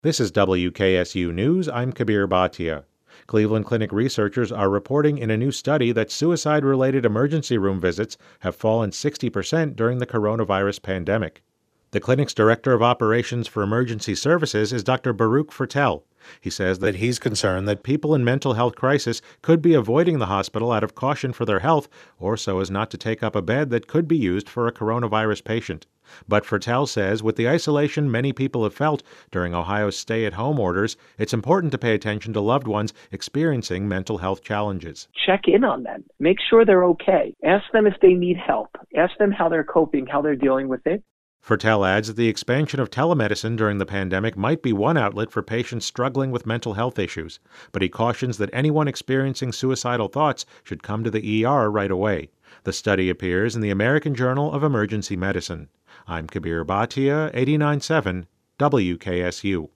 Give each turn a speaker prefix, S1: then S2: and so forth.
S1: This is WKSU News. I'm Kabir Bhatia. Cleveland Clinic researchers are reporting in a new study that suicide-related emergency room visits have fallen 60% during the coronavirus pandemic. The clinic's director of operations for emergency services is Dr. Baruch Fertel. He says that he's concerned that people in mental health crisis could be avoiding the hospital out of caution for their health or so as not to take up a bed that could be used for a coronavirus patient. But Fertel says with the isolation many people have felt during Ohio's stay-at-home orders, it's important to pay attention to loved ones experiencing mental health challenges.
S2: Check in on them. Make sure they're okay. Ask them if they need help. Ask them how they're coping, how they're dealing with it.
S1: Fertel adds that the expansion of telemedicine during the pandemic might be one outlet for patients struggling with mental health issues, but he cautions that anyone experiencing suicidal thoughts should come to the ER right away. The study appears in the American Journal of Emergency Medicine. I'm Kabir Bhatia, 89.7 WKSU.